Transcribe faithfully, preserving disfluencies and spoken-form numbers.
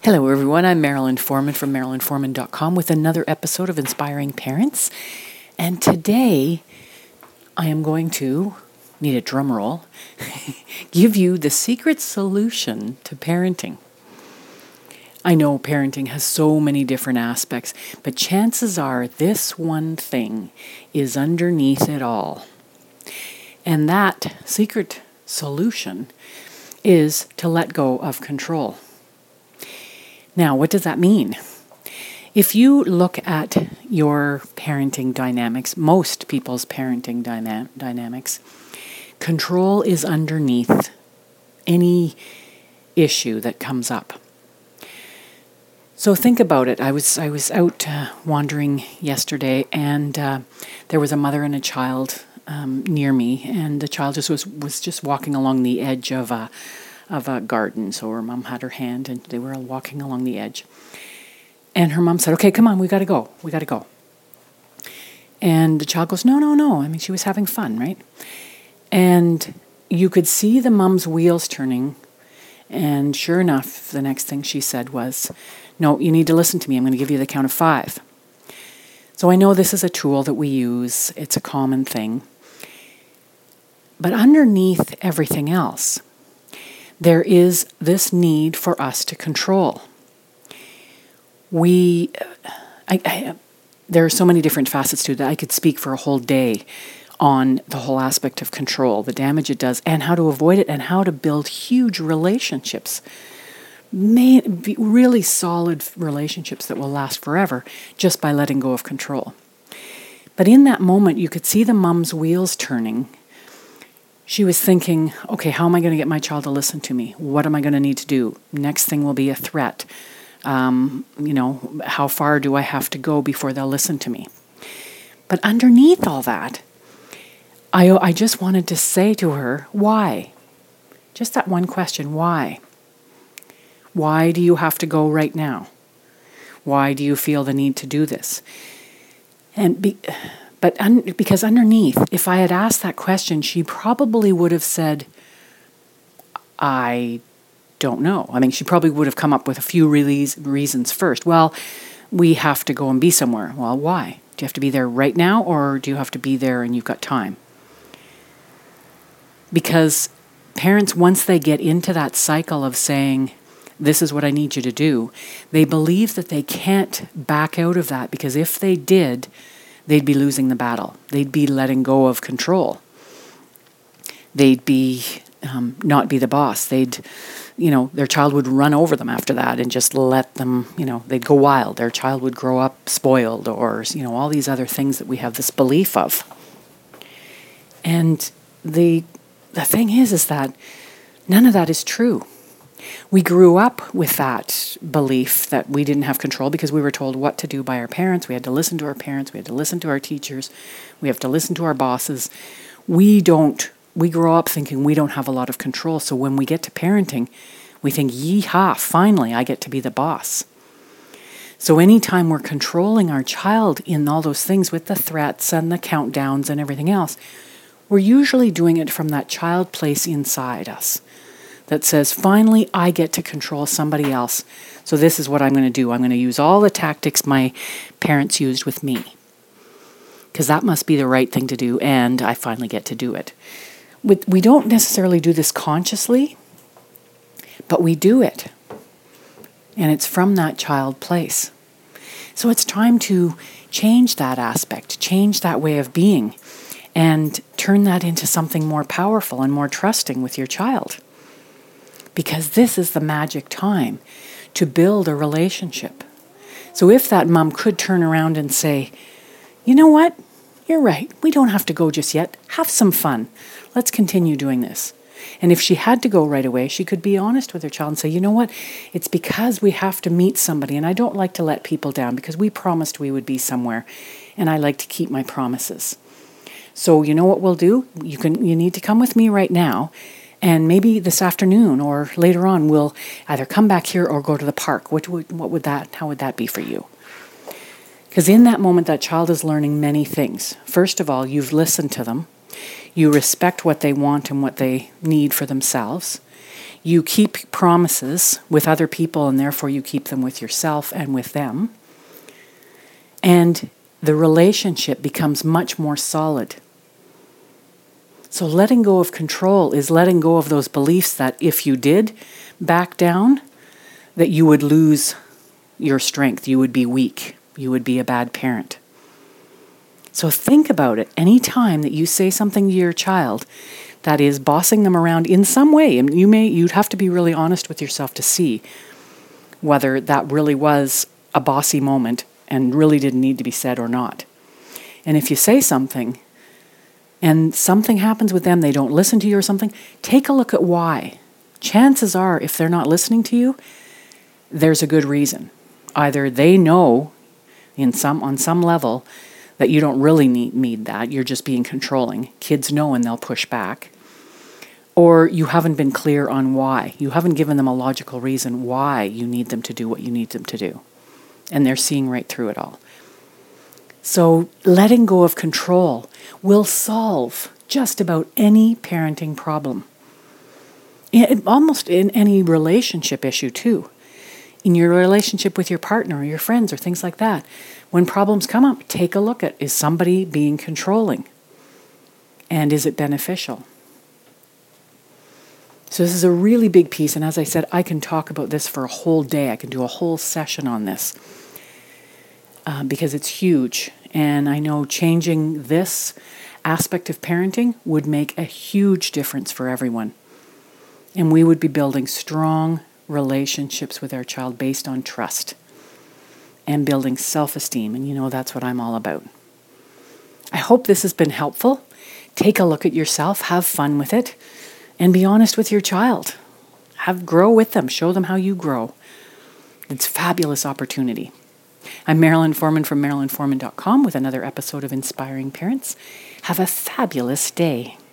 Hello everyone, I'm Marilyn Foreman from marilyn foreman dot com with another episode of Inspiring Parents. And today I am going to, need a drum roll, give you the secret solution to parenting. I know parenting has so many different aspects, but chances are this one thing is underneath it all. And that secret solution is to let go of control. Now, what does that mean? If you look at your parenting dynamics, most people's parenting dyna- dynamics, control is underneath any issue that comes up. So think about it. I was I was out uh, wandering yesterday, and uh, there was a mother and a child um, near me, and the child just was was just walking along the edge of a of a garden. So her mom had her hand, and they were walking along the edge. And her mom said, "Okay, come on, we got to go. We got to go." And the child goes, "No, no, no." I mean, she was having fun, right? And you could see the mom's wheels turning. And sure enough, the next thing she said was, "No, you need to listen to me. I'm going to give you the count of five." So I know this is a tool that we use. It's a common thing. But underneath everything else, there is this need for us to control. We, I, I, there are so many different facets to that. I could speak for a whole day on the whole aspect of control, the damage it does, and how to avoid it, and how to build huge relationships, May, be really solid relationships that will last forever just by letting go of control. But in that moment, you could see the mom's wheels turning. She was thinking, okay, how am I going to get my child to listen to me? What am I going to need to do? Next thing will be a threat. Um, you know, how far do I have to go before they'll listen to me? But underneath all that, I, I just wanted to say to her, why? Just that one question, why? Why do you have to go right now? Why do you feel the need to do this? And be... But un- because underneath, if I had asked that question, she probably would have said, I don't know. I mean, she probably would have come up with a few really reasons first. Well, we have to go and be somewhere. Well, why? Do you have to be there right now, or do you have to be there and you've got time? Because parents, once they get into that cycle of saying, this is what I need you to do, they believe that they can't back out of that, because if they did, they'd be losing the battle. They'd be letting go of control. They'd be um, not be the boss. They'd, you know, their child would run over them after that and just let them, you know, they'd go wild. Their child would grow up spoiled, or, you know, all these other things that we have this belief of. And the the thing is, is that none of that is true. We grew up with that belief that we didn't have control because we were told what to do by our parents. We had to listen to our parents. We had to listen to our teachers. We have to listen to our bosses. We don't, we grow up thinking we don't have a lot of control. So when we get to parenting, we think, yee-haw, finally I get to be the boss. So anytime we're controlling our child in all those things with the threats and the countdowns and everything else, we're usually doing it from that child place inside us that says, finally, I get to control somebody else. So this is what I'm going to do. I'm going to use all the tactics my parents used with me, because that must be the right thing to do, and I finally get to do it. We don't necessarily do this consciously, but we do it. And it's from that child place. So it's time to change that aspect, change that way of being, and turn that into something more powerful and more trusting with your child. Because this is the magic time to build a relationship. So if that mom could turn around and say, you know what, you're right, we don't have to go just yet. Have some fun. Let's continue doing this. And if she had to go right away, she could be honest with her child and say, you know what, it's because we have to meet somebody, and I don't like to let people down because we promised we would be somewhere, and I like to keep my promises. So you know what we'll do? You can. You need to come with me right now. And maybe this afternoon or later on, we'll either come back here or go to the park. What would, what would that, how would that be for you? Because in that moment, that child is learning many things. First of all, you've listened to them. You respect what they want and what they need for themselves. You keep promises with other people, and therefore you keep them with yourself and with them. And the relationship becomes much more solid. So letting go of control is letting go of those beliefs that if you did back down, that you would lose your strength, you would be weak, you would be a bad parent. So think about it. Any time that you say something to your child that is bossing them around in some way, and you may you'd have to be really honest with yourself to see whether that really was a bossy moment and really didn't need to be said or not. And if you say something and something happens with them, they don't listen to you or something, take a look at why. Chances are, if they're not listening to you, there's a good reason. Either they know in some on some level that you don't really need, need that, you're just being controlling. Kids know and they'll push back. Or you haven't been clear on why. You haven't given them a logical reason why you need them to do what you need them to do. And they're seeing right through it all. So letting go of control will solve just about any parenting problem. It, almost in any relationship issue too. In your relationship with your partner or your friends or things like that. When problems come up, take a look at, is somebody being controlling? And is it beneficial? So this is a really big piece. And as I said, I can talk about this for a whole day. I can do a whole session on this uh, because it's huge. And I know changing this aspect of parenting would make a huge difference for everyone. And we would be building strong relationships with our child based on trust and building self-esteem. And you know, that's what I'm all about. I hope this has been helpful. Take a look at yourself, have fun with it, and be honest with your child. Have grow with them, show them how you grow. It's a fabulous opportunity. I'm Marilyn Forman from Marilyn Forman dot com with another episode of Inspiring Parents. Have a fabulous day.